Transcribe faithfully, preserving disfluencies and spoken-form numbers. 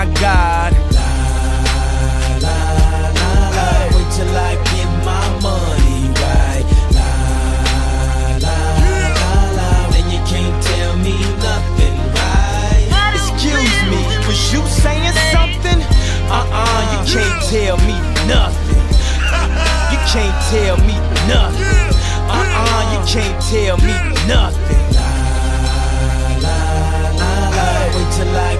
my God. La, la, la, la. Wait till I get my money right. La, la, la, la. Then you can't tell me nothing, right? Excuse me, was you saying something? Uh-uh, you can't tell me nothing. You can't tell me nothing. Uh-uh, you can't tell me nothing. La, la, la, la. Wait till I